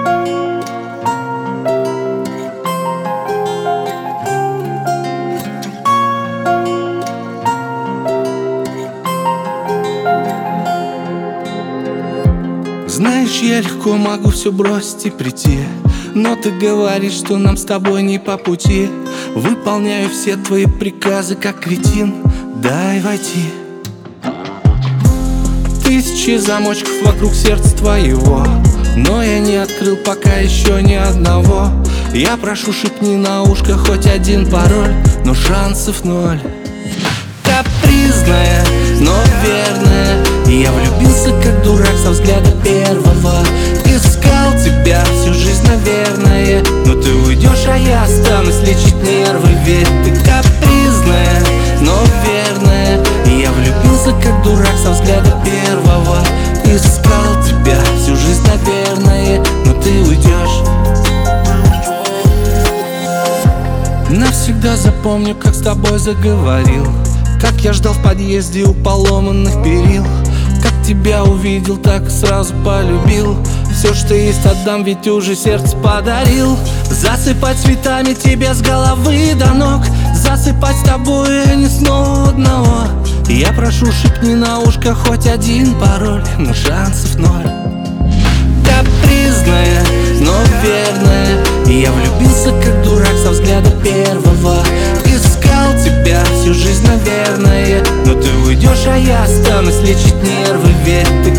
Знаешь, я легко могу все бросить и прийти, но ты говоришь, что нам с тобой не по пути. Выполняю все твои приказы, как кретин. Дай войти. Тысячи замочков вокруг сердца твоего, но я не открыл пока еще ни одного. Я прошу, шепни на ушко хоть один пароль, но шансов ноль. Капризная, но верная, я влюбился как дурак со взгляда первого. Искал тебя всю жизнь, наверное, но ты уйдешь, а я останусь лечить нервы. Ведь ты капризная, но верная, я влюбился как дурак со взгляда первого. Искал тебя всю жизнь, наверное, но ты уйдешь. Навсегда запомню, как с тобой заговорил, как я ждал в подъезде у поломанных перил. Как тебя увидел, так сразу полюбил. Все, что есть, отдам, ведь уже сердце подарил. Засыпать цветами тебе с головы до ног, засыпать с тобой, а не снова одного. Я прошу, шепни на ушко хоть один пароль, но шансов ноль. Капризная, но верная, я влюбился как дурак со взгляда первого. Искал тебя всю жизнь, наверное, но ты уйдешь, а я останусь лечить нервы. Ведь ты